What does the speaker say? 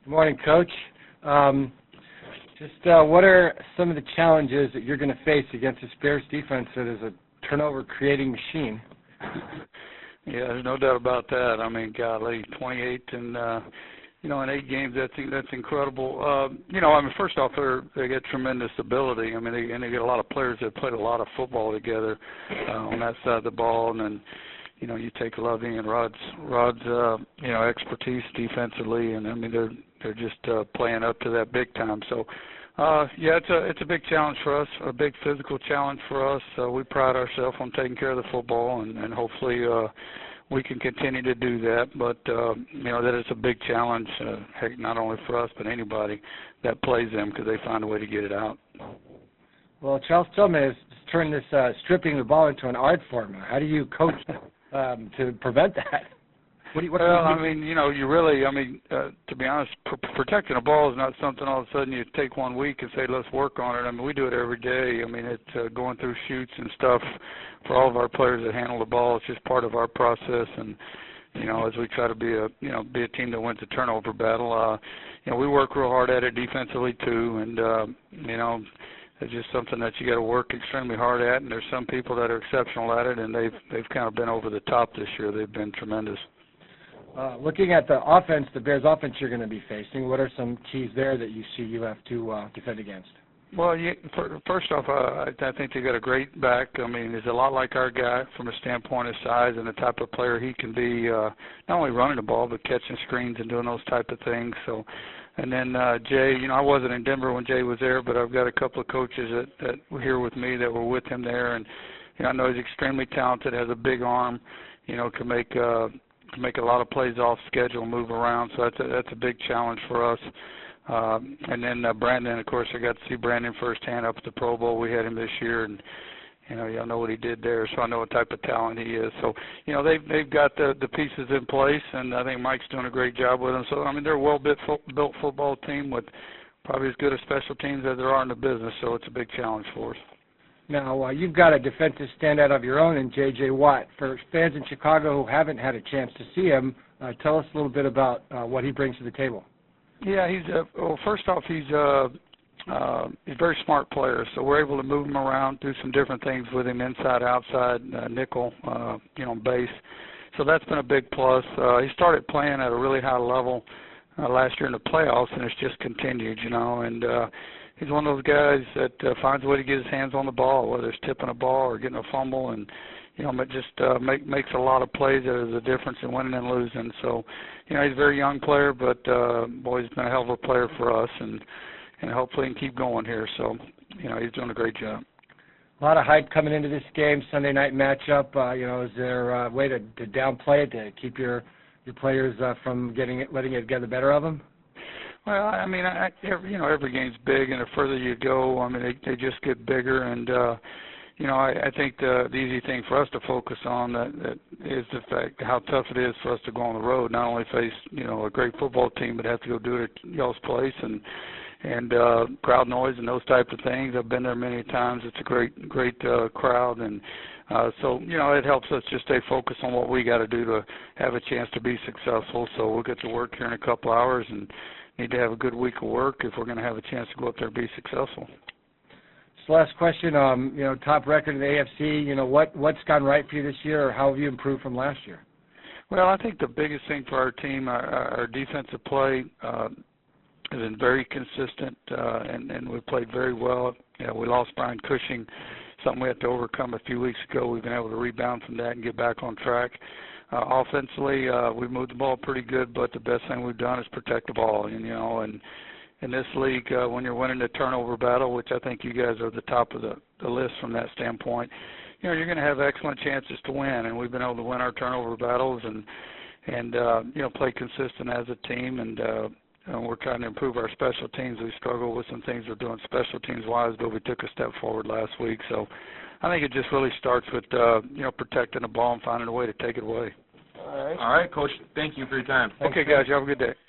Good morning, Coach. What are some of the challenges that you're going to face against this Bears defense that is a turnover-creating machine? Yeah, there's no doubt about that. I mean, golly, 28 and in 8 games, that's incredible. First off, they get tremendous ability. I mean, they get a lot of players that played a lot of football together on that side of the ball, and then you take Loving and Rod's expertise defensively, and I mean they're just playing up to that big time. So it's a big challenge for us, a big physical challenge for us. We pride ourselves on taking care of the football, and hopefully we can continue to do that. But that is a big challenge, heck, not only for us but anybody that plays them, because they find a way to get it out. Well, Charles Tillman has turned this stripping the ball into an art form. How do you coach to prevent that? To be honest, protecting a ball is not something all of a sudden you take 1 week and say, let's work on it. I mean, we do it every day. I mean, it's going through shoots and stuff for all of our players that handle the ball. It's just part of our process. And, as we try to be a team that wins the turnover battle, we work real hard at it defensively too. And, it's just something that you got to work extremely hard at. And there's some people that are exceptional at it, and they've kind of been over the top this year. They've been tremendous. Looking at the offense, the Bears' offense you're going to be facing, what are some keys there that you see you have to defend against? Well, first off, I think they got a great back. I mean, he's a lot like our guy from a standpoint of size and the type of player he can be, not only running the ball but catching screens and doing those type of things. So, and then Jay, I wasn't in Denver when Jay was there, but I've got a couple of coaches that were here with me that were with him there, and I know he's extremely talented, has a big arm, can make a lot of plays off schedule, move around. So that's a big challenge for us. And then Brandon, of course, I got to see Brandon firsthand up at the Pro Bowl. We had him this year, and y'all know what he did there, so I know what type of talent he is. So they've got the pieces in place, and I think Mike's doing a great job with them. So I mean, they're a well-built football team with probably as good a special teams as there are in the business. So it's a big challenge for us. Now, you've got a defensive standout of your own in J.J. Watt. For fans in Chicago who haven't had a chance to see him, tell us a little bit about what he brings to the table. Yeah, first off, he's a very smart player, so we're able to move him around, do some different things with him, inside, outside, nickel, base. So that's been a big plus. He started playing at a really high level last year in the playoffs, and it's just continued, and he's one of those guys that finds a way to get his hands on the ball, whether it's tipping a ball or getting a fumble, and it just makes a lot of plays that is a difference in winning and losing. So, he's a very young player, but boy, he's been a hell of a player for us, and hopefully he can keep going here. So, he's doing a great job. A lot of hype coming into this game, Sunday night matchup. Is there a way to downplay it, to keep your players from letting it get the better of them? Well, I mean, every game's big, and the further you go, I mean, they just get bigger, and I think the easy thing for us to focus on that is the fact how tough it is for us to go on the road, not only face a great football team, but have to go do it at y'all's place and crowd noise and those type of things. I've been there many times. It's a great crowd, and so it helps us just stay focused on what we got to do to have a chance to be successful. So we'll get to work here in a couple hours and need to have a good week of work if we're going to have a chance to go up there and be successful. So last question, top record in the AFC, what's gone right for you this year, or how have you improved from last year? Well, I think the biggest thing for our team, our defensive play has been very consistent, and we played very well. We lost Brian Cushing, something we had to overcome a few weeks ago. We've been able to rebound from that and get back on track. Offensively, we've moved the ball pretty good, but the best thing we've done is protect the ball. And in this league, when you're winning the turnover battle, which I think you guys are at the top of the list from that standpoint, you're going to have excellent chances to win. And we've been able to win our turnover battles and play consistent as a team. And we're trying to improve our special teams. We struggle with some things we're doing special teams-wise, but we took a step forward last week. So I think it just really starts with, protecting the ball and finding a way to take it away. All right, Coach. Thank you for your time. Okay, guys. You have a good day.